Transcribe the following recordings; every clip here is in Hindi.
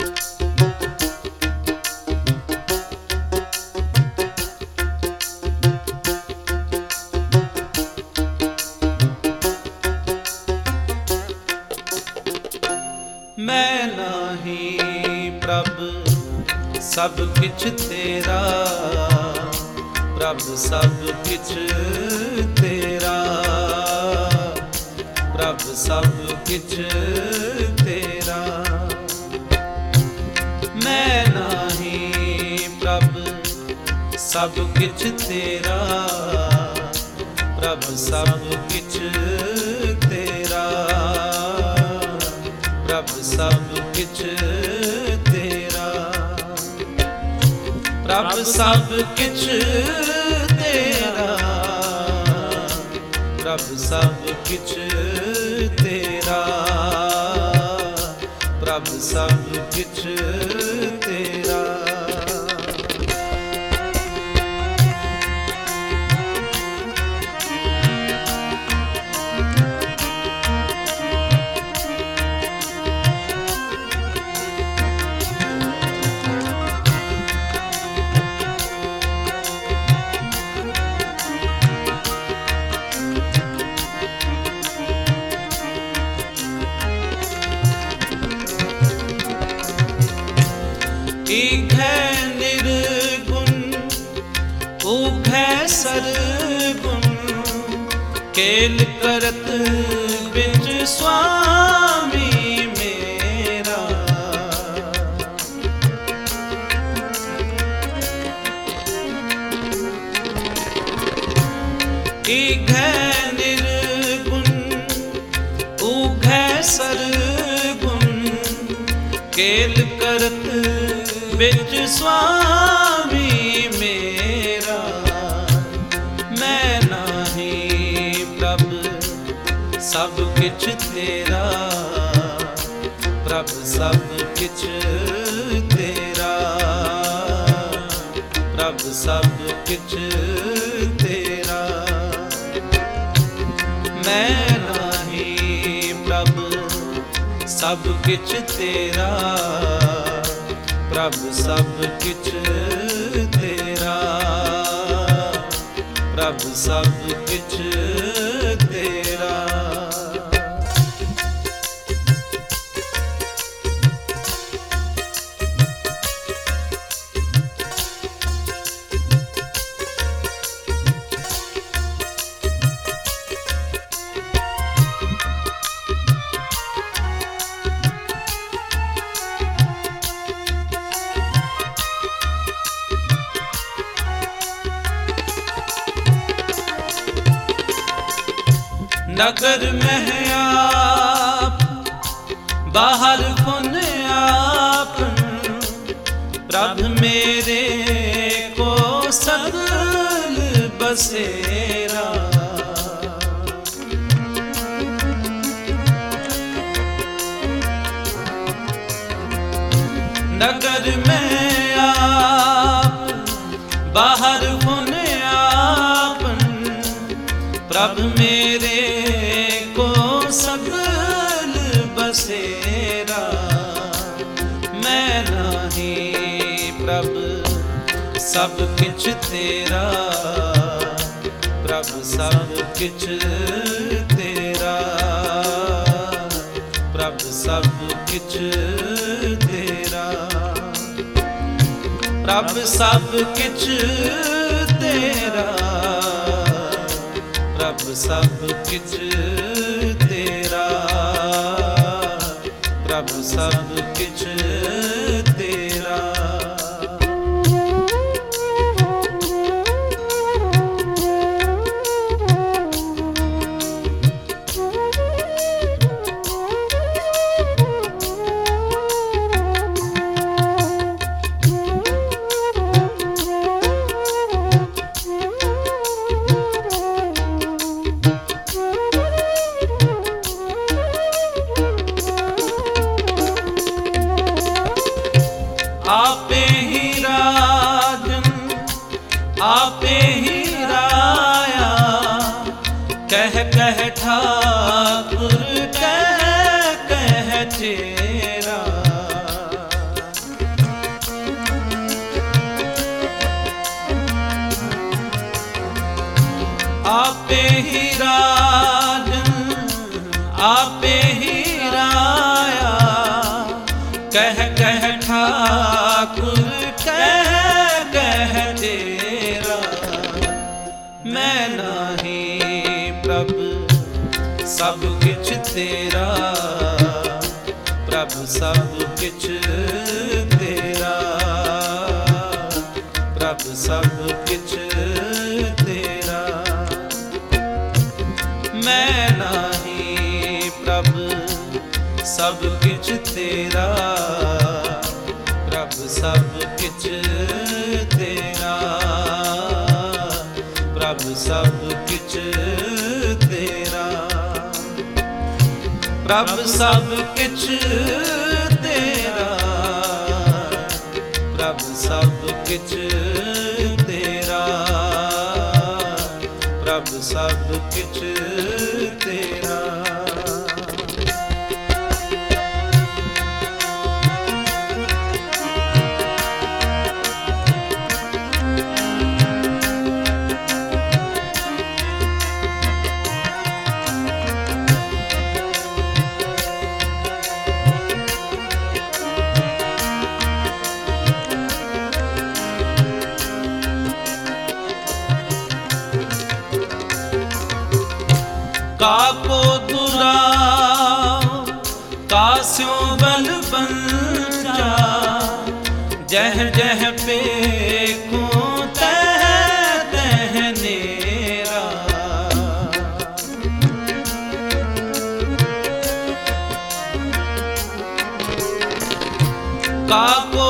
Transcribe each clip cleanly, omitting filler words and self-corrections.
मैं नाही प्रभ सब किछ तेरा, प्रभ सब किछ तेरा, प्रभ सब किछ तेरा। मैं नाही प्रभ सब किछ तेरा, प्रभ सब किछ तेरा, प्रभ सब किछ तेरा, प्रभ सब किछ तेरा, प्रभ सब किछ तेरा, प्रभ सब किछ तेरा। ईघै निर्गुण ऊघै सरगुण, केल करत बिच स्वामी मेरा। ईघै निर्गुण ऊघै सरगुण, केल करत बिच स्वामी मेरा। मैं नाही प्रभ सब किछ तेरा, प्रभ सब किछ तेरा, प्रभ सब किछ तेरा। मैं नाही प्रभ सब किछ तेरा, प्रभ सब किछ तेरा, प्रभ सब किछ तेरा। नगर में आप बाहर पुन आप, प्रभ मेरे को सगल बसेरा। नगर में आप बाहर पुन आप, प्रभ मेरे को सगल बसेरा। मैं नाही प्रभ सब किछ तेरा, प्रभ सब किछ तेरा, प्रभ सब किछ तेरा, प्रभ सब किछ तेरा, प्रभ सब किछ तेरा, प्रभ सब किछ तेरा। आपे ही राजन आपे ही राया, कह कह ठाकुर कह कह चेरा। राजन आपे ही राया। कह कह ठाकुर कह कह तेरा, मैं नहीं प्रभु सब किछ तेरा, प्रभु सब किछ तेरा, प्रभु सब किछ तेरा। मैं नहीं प्रभु सब किछ तेरा, प्रभु सब किछ तेरा, प्रभु सब किछ तेरा, प्रभु सब किछ तेरा, प्रभु सब किछ तेरा, प्रभु सब किछ तेरा। काको दुराव कास्यों बल बंचा, जह जह पेखो तह तह नेरा। काको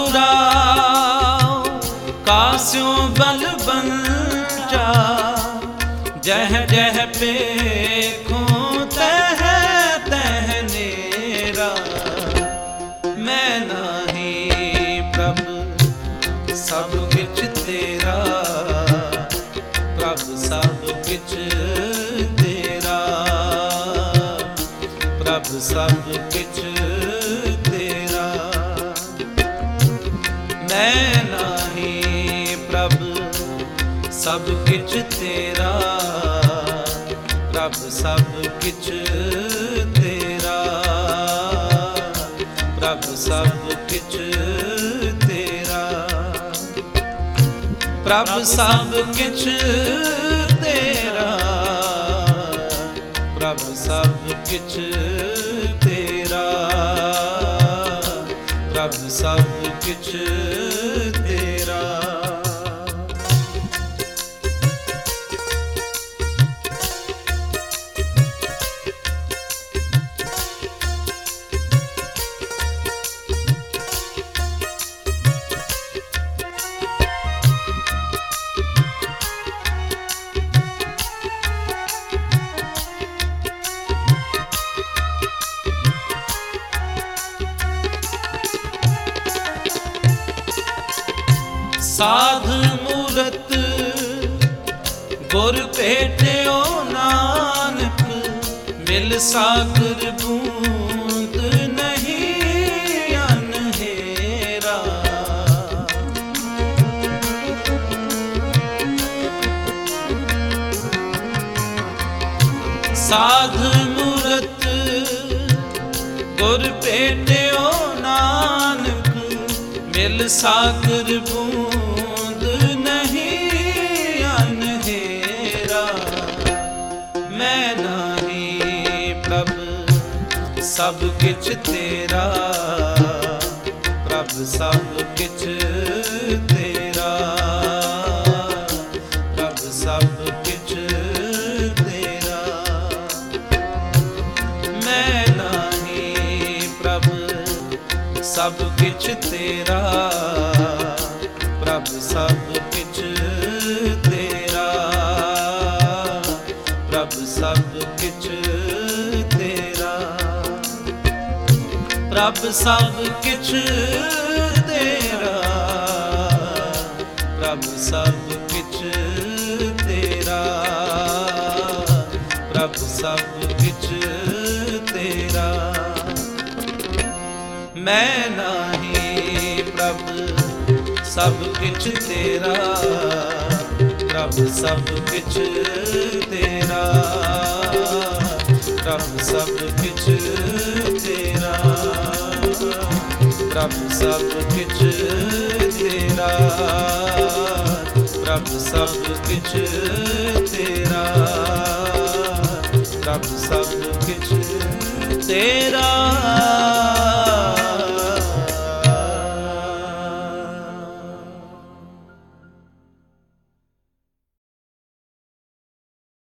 दुराव कास्यों बल बंचा, जह जह पेखो तह तह नेरा। मैं नहीं प्रभु सब किछ तेरा, प्रभु सब किछ तेरा, प्रभु सब किछ तेरा। मैं नहीं प्रभु सब किछ तेरा, प्रभु सब किछ तेरा, प्रभु सब किछ तेरा, प्रभु सब किछ तेरा, प्रभु सब किछ तेरा, प्रभु सब किछ तेरा। साध मूरत गुर भेटियो नानक, मिल सागर बूंद नहीं अनहेरा। साध मूरत गुर भेटियो नानक, मिल सागर बूंद नहीं अनहेरा। मैं नहीं प्रभु सब किछ तेरा, प्रभु सब किछ तेरा, प्रभु सब किछ तेरा। मैं नहीं प्रभु सब किछ तेरा, प्रभु सब किछ तेरा, प्रभु सब किछ तेरा, प्रभु सब किछ तेरा, प्रभु सब किछ तेरा, प्रभु सब किछ तेरा। मैं नहीं प्रभु सब किछ तेरा, प्रभु सब किछ तेरा। ਪ੍ਰਭ ਸਭ ਕਿਛ ਤੇਰਾ, ਪ੍ਰਭ ਸਭ ਕਿਛ ਤੇਰਾ, ਪ੍ਰਭ ਸਭ ਕਿਛ ਤੇਰਾ, ਪ੍ਰਭ ਸਭ ਕਿਛ ਤੇਰਾ।